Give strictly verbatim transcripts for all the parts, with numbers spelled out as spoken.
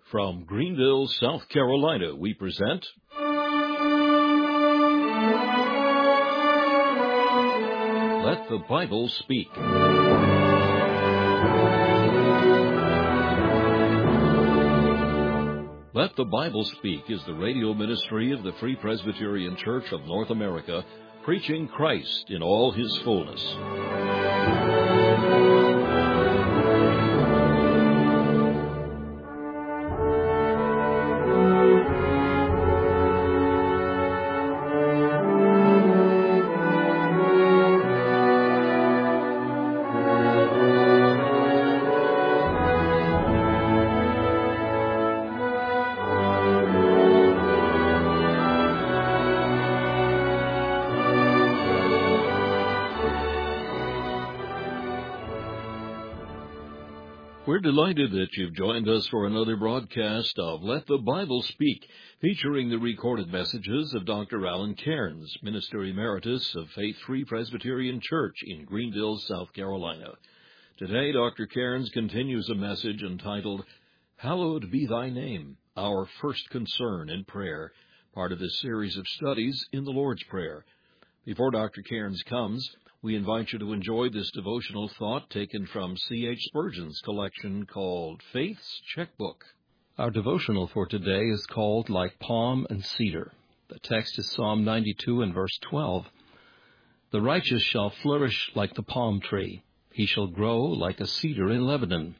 From Greenville, South Carolina, we present Let the Bible Speak. Let the Bible Speak is the radio ministry of the Free Presbyterian Church of North America, preaching Christ in all His fullness. We're delighted that you've joined us for another broadcast of Let the Bible Speak, featuring the recorded messages of Doctor Alan Cairns, Minister Emeritus of Faith Free Presbyterian Church in Greenville, South Carolina. Today, Doctor Cairns continues a message entitled, Hallowed Be Thy Name, Our First Concern in Prayer, part of this series of studies in the Lord's Prayer. Before Doctor Cairns comes, we invite you to enjoy this devotional thought taken from C H Spurgeon's collection called Faith's Checkbook. Our devotional for today is called Like Palm and Cedar. The text is Psalm ninety-two and verse twelve. The righteous shall flourish like the palm tree. He shall grow like a cedar in Lebanon.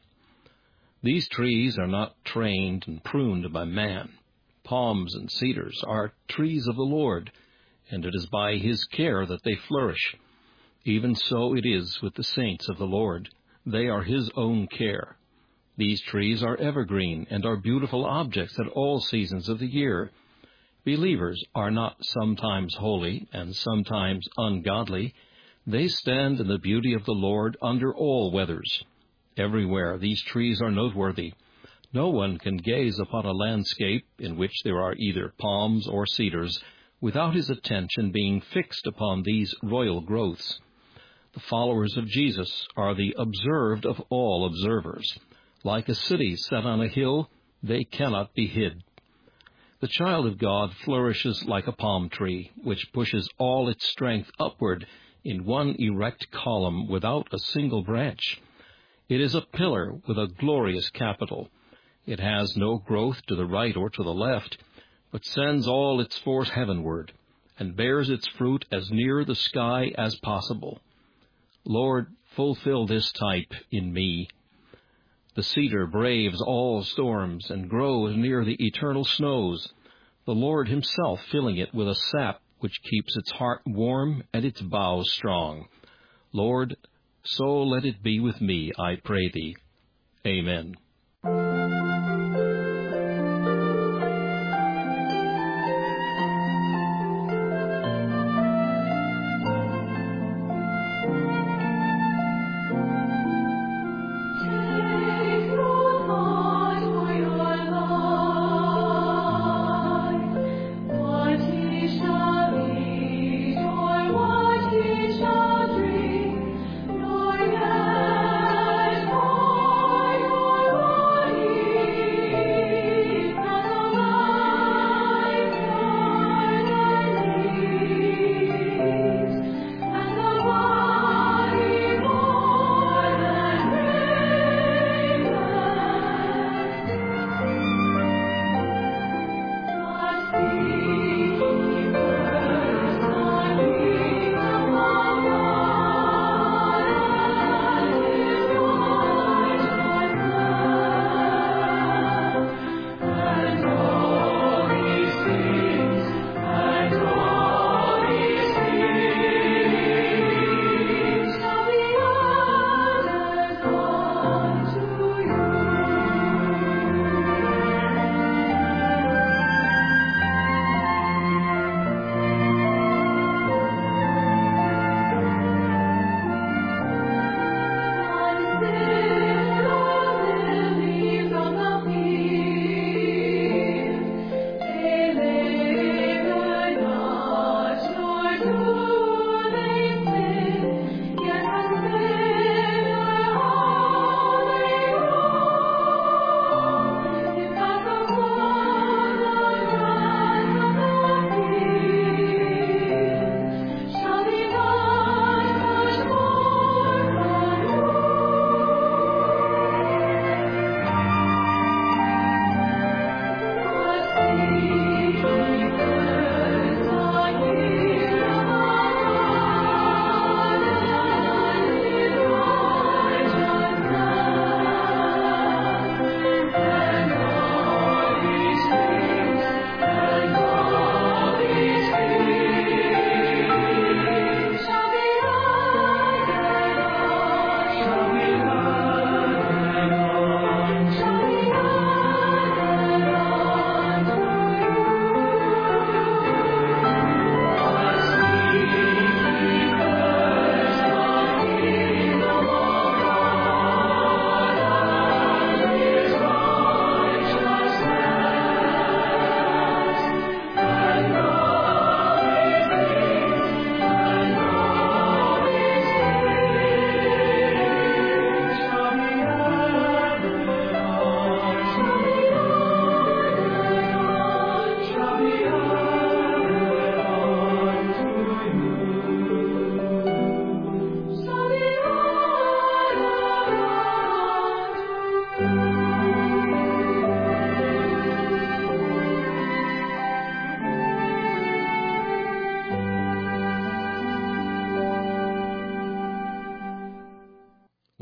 These trees are not trained and pruned by man. Palms and cedars are trees of the Lord, and it is by His care that they flourish. Even so it is with the saints of the Lord. They are His own care. These trees are evergreen and are beautiful objects at all seasons of the year. Believers are not sometimes holy and sometimes ungodly. They stand in the beauty of the Lord under all weathers. Everywhere these trees are noteworthy. No one can gaze upon a landscape in which there are either palms or cedars without his attention being fixed upon these royal growths. The followers of Jesus are the observed of all observers. Like a city set on a hill, they cannot be hid. The child of God flourishes like a palm tree, which pushes all its strength upward in one erect column without a single branch. It is a pillar with a glorious capital. It has no growth to the right or to the left, but sends all its force heavenward, and bears its fruit as near the sky as possible. Lord, fulfill this type in me. The cedar braves all storms and grows near the eternal snows, the Lord Himself filling it with a sap which keeps its heart warm and its boughs strong. Lord, so let it be with me, I pray Thee. Amen. Lord,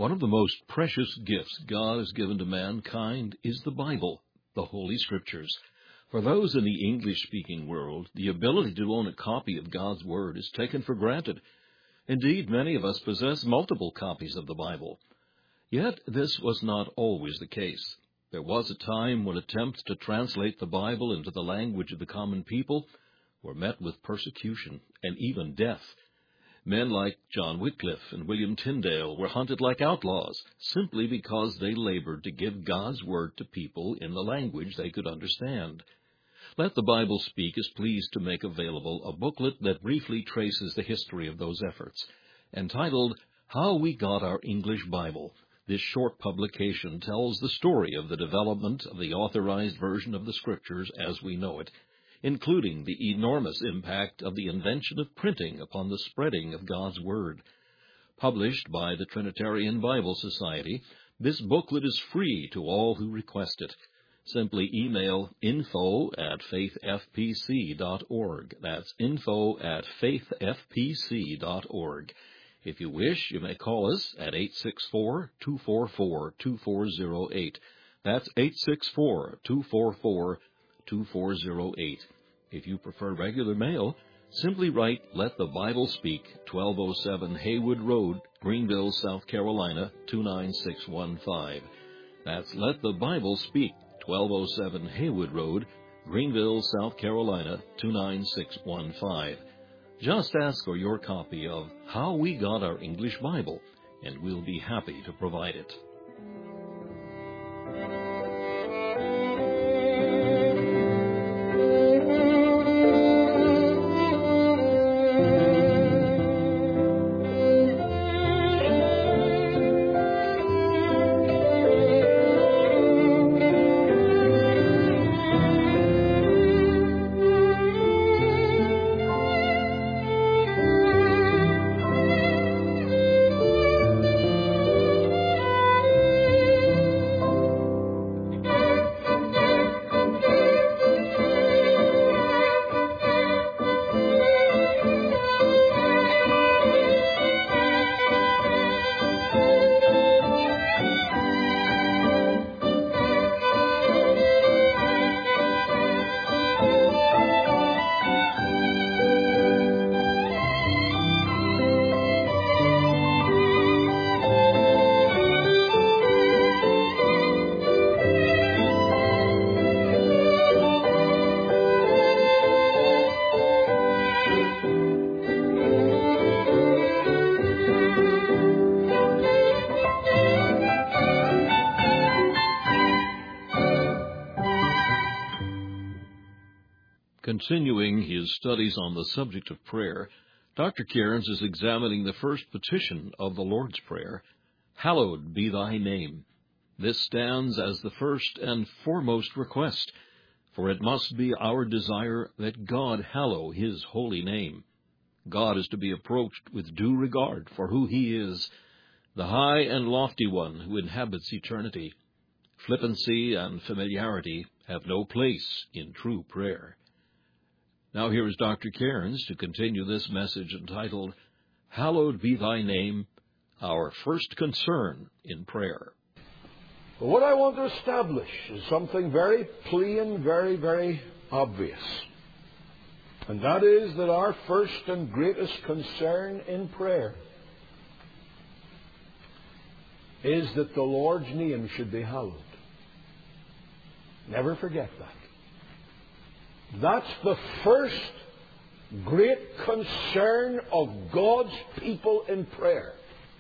One of the most precious gifts God has given to mankind is the Bible, the Holy Scriptures. For those in the English-speaking world, the ability to own a copy of God's Word is taken for granted. Indeed, many of us possess multiple copies of the Bible. Yet this was not always the case. There was a time when attempts to translate the Bible into the language of the common people were met with persecution and even death. Men like John Wycliffe and William Tyndale were hunted like outlaws simply because they labored to give God's Word to people in the language they could understand. Let the Bible Speak is pleased to make available a booklet that briefly traces the history of those efforts. Entitled, How We Got Our English Bible, this short publication tells the story of the development of the authorized version of the Scriptures as we know it, including the enormous impact of the invention of printing upon the spreading of God's Word. Published by the Trinitarian Bible Society, this booklet is free to all who request it. Simply email info at faith f p c dot org. That's info at faith f p c dot org. If you wish, you may call us at eight six four, two four four, two four zero eight. That's eight six four, two four four, two four zero eight. If you prefer regular mail, simply write Let the Bible Speak, twelve oh seven Haywood Road, Greenville, South Carolina, two nine six one five. That's Let the Bible Speak, twelve oh seven Haywood Road, Greenville, South Carolina, two nine six one five. Just ask for your copy of How We Got Our English Bible, and we'll be happy to provide it. Continuing his studies on the subject of prayer, Doctor Cairns is examining the first petition of the Lord's Prayer, Hallowed be thy name. This stands as the first and foremost request, for it must be our desire that God hallow his holy name. God is to be approached with due regard for who he is, the high and lofty one who inhabits eternity. Flippancy and familiarity have no place in true prayer. Now here is Doctor Cairns to continue this message entitled, Hallowed be thy name, our first concern in prayer. What I want to establish is something very plain, very, very obvious. And that is that our first and greatest concern in prayer is that the Lord's name should be hallowed. Never forget that. That's the first great concern of God's people in prayer.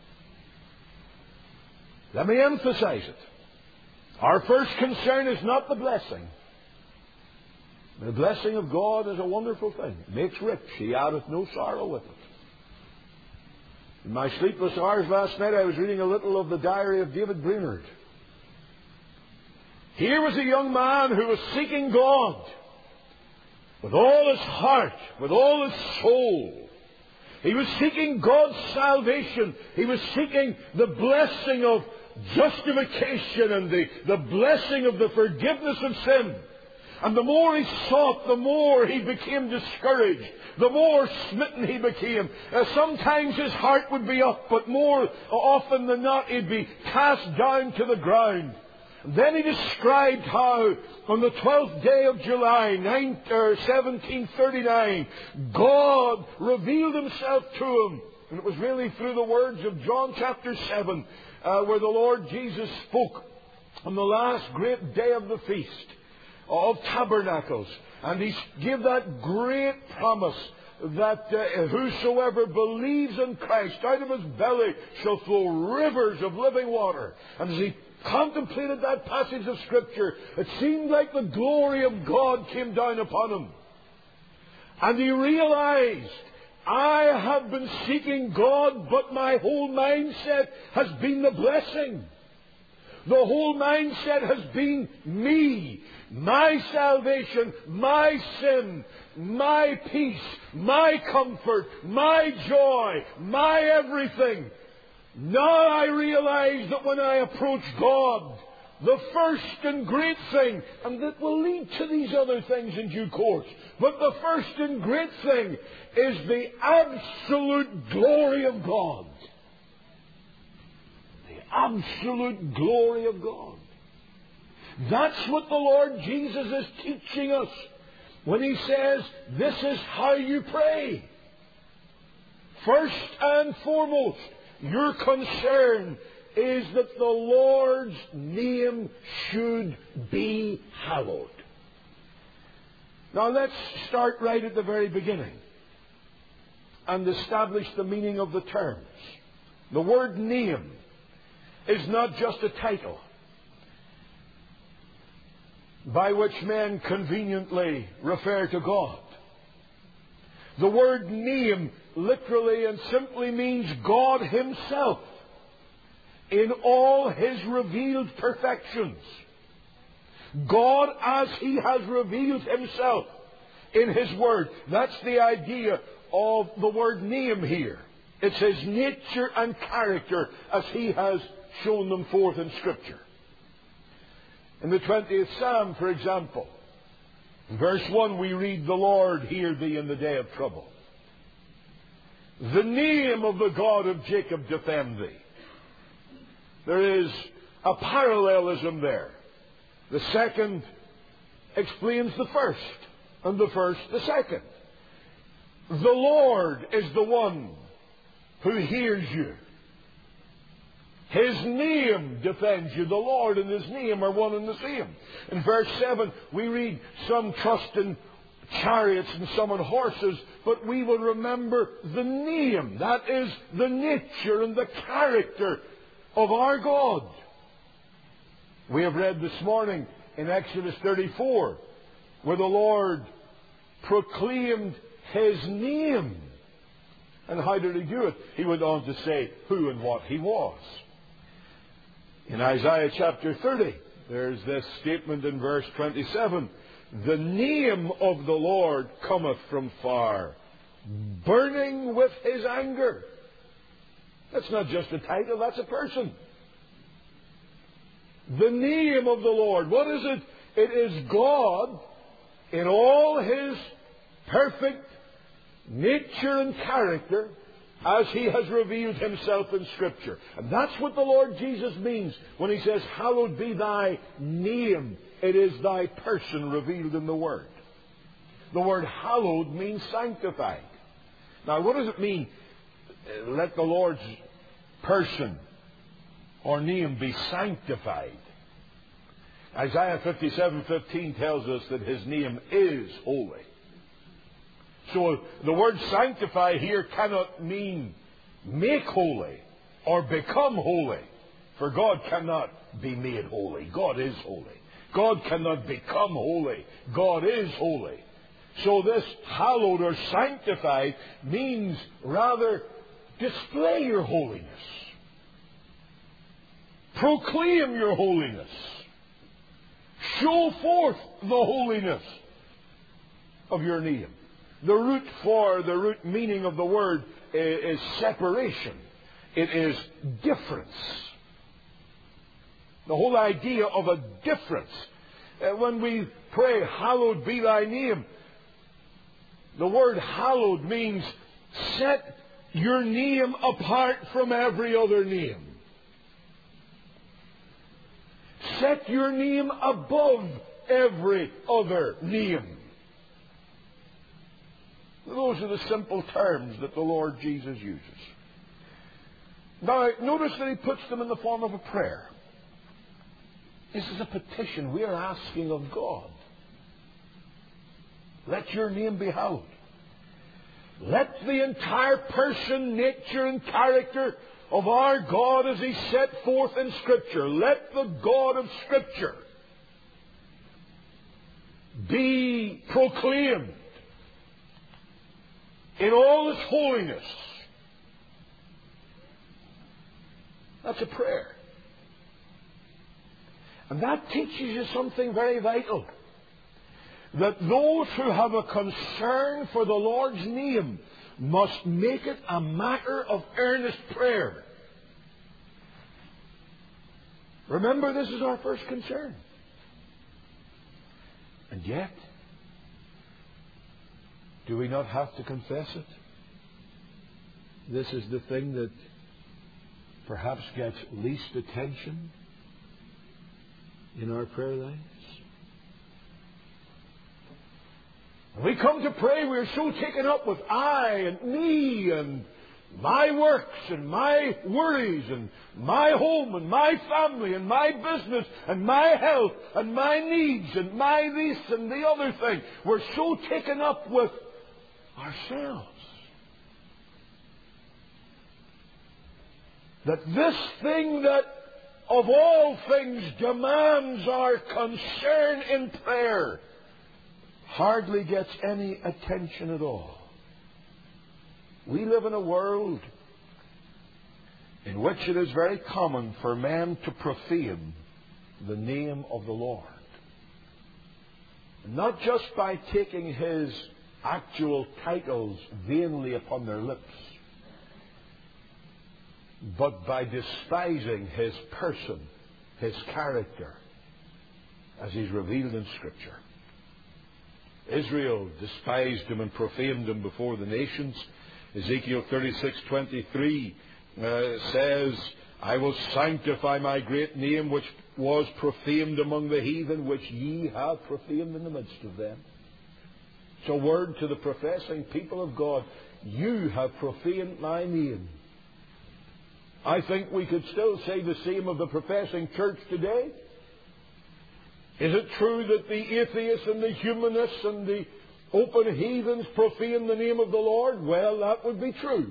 Let me emphasize it. Our first concern is not the blessing. The blessing of God is a wonderful thing. It makes rich. He addeth no sorrow with it. In my sleepless hours last night, I was reading a little of the diary of David Brainerd. Here was a young man who was seeking God with all his heart, with all his soul. He was seeking God's salvation. He was seeking the blessing of justification and the, the blessing of the forgiveness of sin. And the more he sought, the more he became discouraged. The more smitten he became. Uh, sometimes his heart would be up, but more often than not he'd be cast down to the ground. And then he described how on the twelfth day of July, seventeen thirty-nine, God revealed himself to him. And it was really through the words of John chapter seven, uh, where the Lord Jesus spoke on the last great day of the feast of Tabernacles. And he gave that great promise that uh, whosoever believes in Christ, out of his belly shall flow rivers of living water. And as he contemplated that passage of Scripture, it seemed like the glory of God came down upon him. And he realized, I have been seeking God, but my whole mindset has been the blessing. The whole mindset has been me, my salvation, my sin, my peace, my comfort, my joy, my everything. Now I realize that when I approach God, the first and great thing, and that will lead to these other things in due course, but the first and great thing is the absolute glory of God. Absolute glory of God. That's what the Lord Jesus is teaching us when He says, this is how you pray. First and foremost, your concern is that the Lord's name should be hallowed. Now let's start right at the very beginning and establish the meaning of the terms. The word name is not just a title by which men conveniently refer to God. The word name literally and simply means God Himself in all His revealed perfections. God as He has revealed Himself in His Word. That's the idea of the word name here. It's His nature and character as He has shown them forth in Scripture. In the twentieth Psalm, for example, in verse one we read, the Lord hear thee in the day of trouble. The name of the God of Jacob defend thee. There is a parallelism there. The second explains the first, and the first the second. The Lord is the one who hears you. His name defends you. The Lord and His name are one and the same. In verse seven, we read, some trust in chariots and some in horses, but we will remember the name. That is the nature and the character of our God. We have read this morning in Exodus thirty-four, where the Lord proclaimed His name. And how did He do it? He went on to say who and what He was. In Isaiah chapter thirty, there's this statement in verse twenty-seven. The name of the Lord cometh from far, burning with His anger. That's not just a title, that's a person. The name of the Lord. What is it? It is God in all His perfect nature and character as He has revealed Himself in Scripture. And that's what the Lord Jesus means when He says, hallowed be thy name. It is thy person revealed in the Word. The word hallowed means sanctified. Now, what does it mean? Let the Lord's person or name be sanctified. Isaiah fifty-seven fifteen tells us that His name is holy. So the word sanctify here cannot mean make holy or become holy. For God cannot be made holy. God is holy. God cannot become holy. God is holy. So this hallowed or sanctified means rather display your holiness. Proclaim your holiness. Show forth the holiness of your name. The root for, the root meaning of the word is separation. It is difference. The whole idea of a difference. Uh, when we pray, hallowed be thy name, the word hallowed means set your name apart from every other name. Set your name above every other name. Those are the simple terms that the Lord Jesus uses. Now, notice that he puts them in the form of a prayer. This is a petition we are asking of God. Let your name be hallowed. Let the entire person, nature, and character of our God as He set forth in Scripture, let the God of Scripture be proclaimed in all its holiness. That's a prayer. And that teaches you something very vital. That those who have a concern for the Lord's name must make it a matter of earnest prayer. Remember, this is our first concern. And yet, do we not have to confess it? This is the thing that perhaps gets least attention in our prayer lives. When we come to pray, we're so taken up with I and me and my works and my worries and my home and my family and my business and my health and my needs and my this and the other thing. We're so taken up with ourselves that this thing that of all things demands our concern in prayer hardly gets any attention at all. We live in a world in which it is very common for men to profane the name of the Lord. Not just by taking His actual titles vainly upon their lips, but by despising His person, His character, as He's revealed in Scripture. Israel despised Him and profaned Him before the nations. Ezekiel thirty-six twenty-three uh, says, I will sanctify my great name which was profaned among the heathen, which ye have profaned in the midst of them. It's a word to the professing people of God. You have profaned my name. I think we could still say the same of the professing church today. Is it true that the atheists and the humanists and the open heathens profane the name of the Lord? Well, that would be true.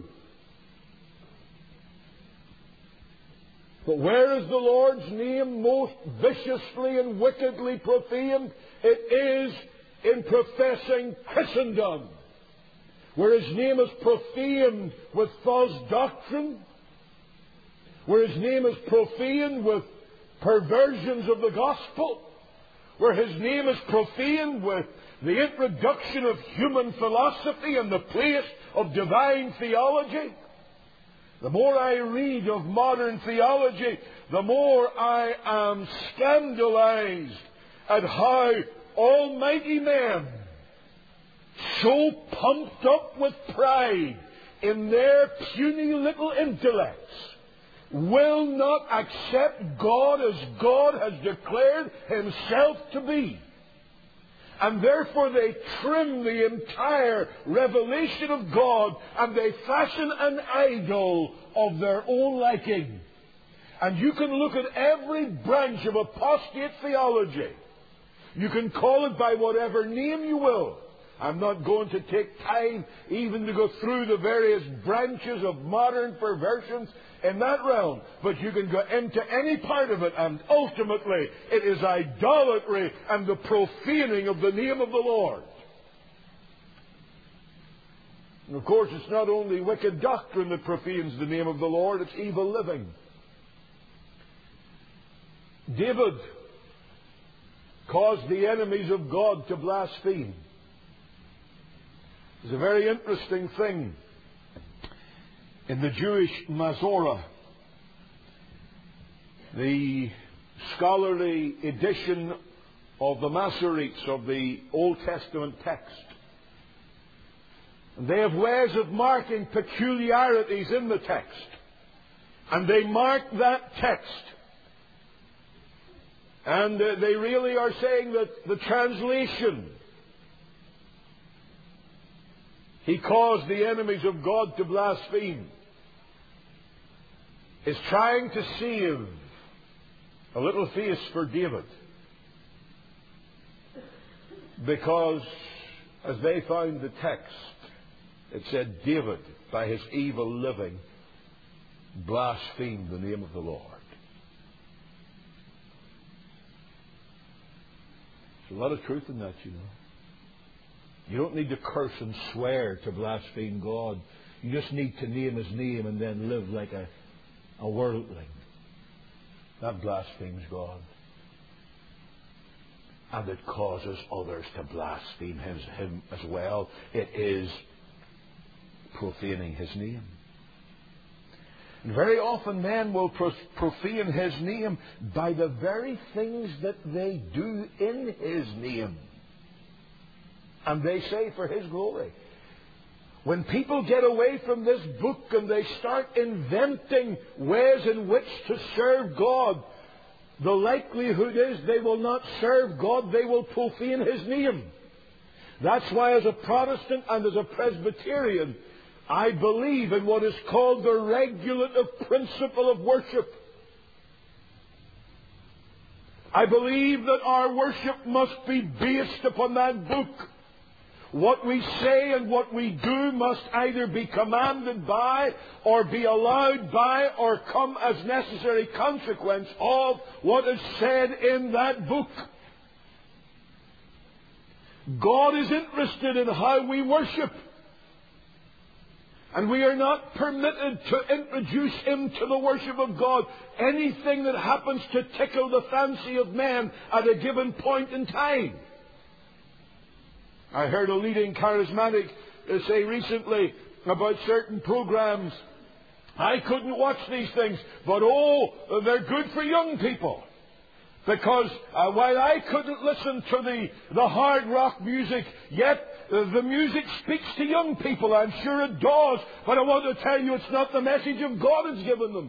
But where is the Lord's name most viciously and wickedly profaned? It is in professing Christendom, where His name is profaned with false doctrine, where His name is profaned with perversions of the gospel, where His name is profaned with the introduction of human philosophy in the place of divine theology. The more I read of modern theology, the more I am scandalized at how almighty men, so pumped up with pride in their puny little intellects, will not accept God as God has declared Himself to be. And therefore they trim the entire revelation of God and they fashion an idol of their own liking. And you can look at every branch of apostate theology. You can call it by whatever name you will. I'm not going to take time even to go through the various branches of modern perversions in that realm. But you can go into any part of it, and ultimately it is idolatry and the profaning of the name of the Lord. And of course, it's not only wicked doctrine that profanes the name of the Lord, it's evil living. David caused the enemies of God to blaspheme. It's a very interesting thing in the Jewish Masorah, the scholarly edition of the Masoretes of the Old Testament text. And they have ways of marking peculiarities in the text. And they mark that text. And uh, they really are saying that the translation, he caused the enemies of God to blaspheme, is trying to save a little face for David. Because, as they found the text, it said David, by his evil living, blasphemed the name of the Lord. There's a lot of truth in that, you know. You don't need to curse and swear to blaspheme God. You just need to name His name and then live like a, a worldling. That blasphemes God. And it causes others to blaspheme his, Him as well. It is profaning His name. And very often men will profane His name by the very things that they do in His name. And they say for His glory. When people get away from this book and they start inventing ways in which to serve God, the likelihood is they will not serve God, they will profane His name. That's why as a Protestant and as a Presbyterian, I believe in what is called the regulative principle of worship. I believe that our worship must be based upon that book. What we say and what we do must either be commanded by or be allowed by or come as necessary consequence of what is said in that book. God is interested in how we worship. And we are not permitted to introduce Him to the worship of God. Anything that happens to tickle the fancy of man at a given point in time. I heard a leading charismatic say recently about certain programs, I couldn't watch these things, but oh, they're good for young people. Because uh, while I couldn't listen to the, the hard rock music, yet uh, the music speaks to young people. I'm sure it does. But I want to tell you, it's not the message of God it's given them.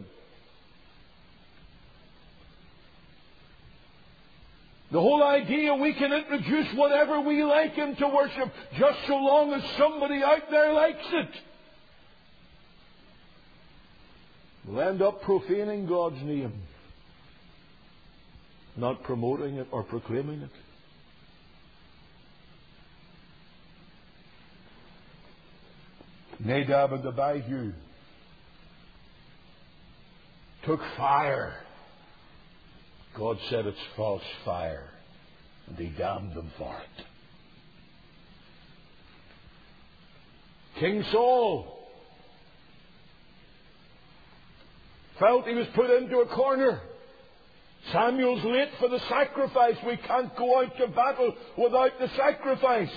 The whole idea we can introduce whatever we like into worship, just so long as somebody out there likes it. We'll end up profaning God's name, not promoting it or proclaiming it. Nadab and Abihu took fire. God said it's false fire, and He damned them for it. King Saul felt he was put into a corner. Samuel's late for the sacrifice. We can't go out to battle without the sacrifice.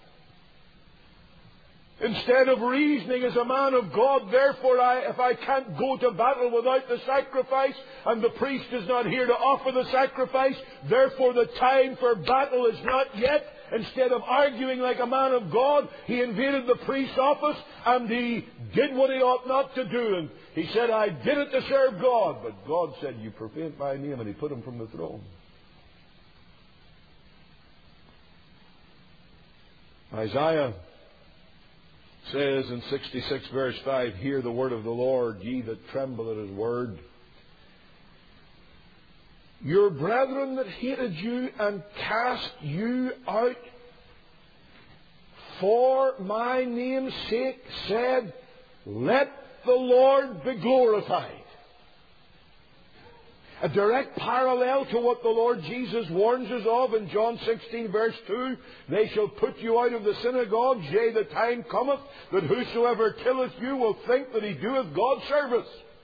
Instead of reasoning as a man of God, therefore, I, if I can't go to battle without the sacrifice, and the priest is not here to offer the sacrifice, therefore the time for battle is not yet. Instead of arguing like a man of God, he invaded the priest's office, and he did what he ought not to do. And he said, I did it to serve God. But God said, you profaned my name, and He put him from the throne. Isaiah says in sixty-six verse five, hear the word of the Lord, ye that tremble at His word. Your brethren that hated you and cast you out for my name's sake said, let the Lord be glorified. A direct parallel to what the Lord Jesus warns us of in John sixteen verse two. They shall put you out of the synagogues, yea, the time cometh that whosoever killeth you will think that he doeth God service.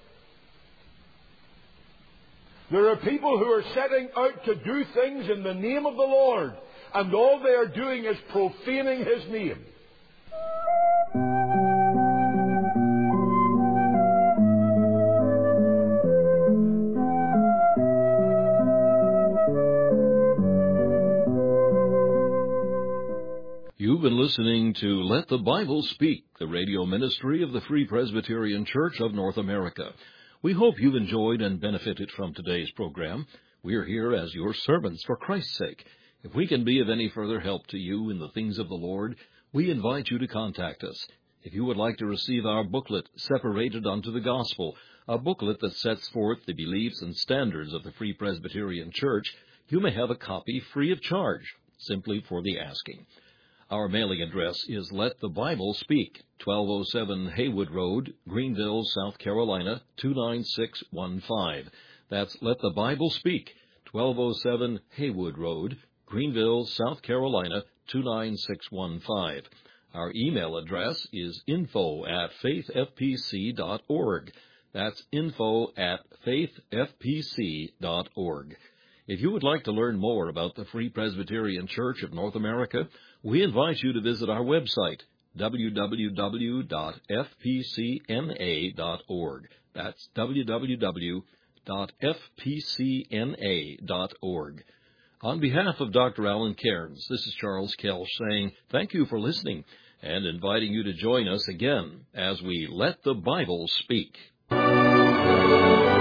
There are people who are setting out to do things in the name of the Lord, and all they are doing is profaning His name. You've been listening to Let the Bible Speak, the radio ministry of the Free Presbyterian Church of North America. We hope you've enjoyed and benefited from today's program. We're here as your servants for Christ's sake. If we can be of any further help to you in the things of the Lord, we invite you to contact us. If you would like to receive our booklet, Separated Unto the Gospel, a booklet that sets forth the beliefs and standards of the Free Presbyterian Church, you may have a copy free of charge, simply for the asking. Our mailing address is Let the Bible Speak, twelve oh seven Haywood Road, Greenville, South Carolina, two nine six one five. That's Let the Bible Speak, twelve oh seven Haywood Road, Greenville, South Carolina, two nine six one five. Our email address is info at faith f p c dot org. That's info at faith f p c dot org. If you would like to learn more about the Free Presbyterian Church of North America, we invite you to visit our website, w w w dot f p c n a dot org. That's w w w dot f p c n a dot org. On behalf of Doctor Alan Cairns, this is Charles Kelch saying thank you for listening and inviting you to join us again as we Let the Bible Speak.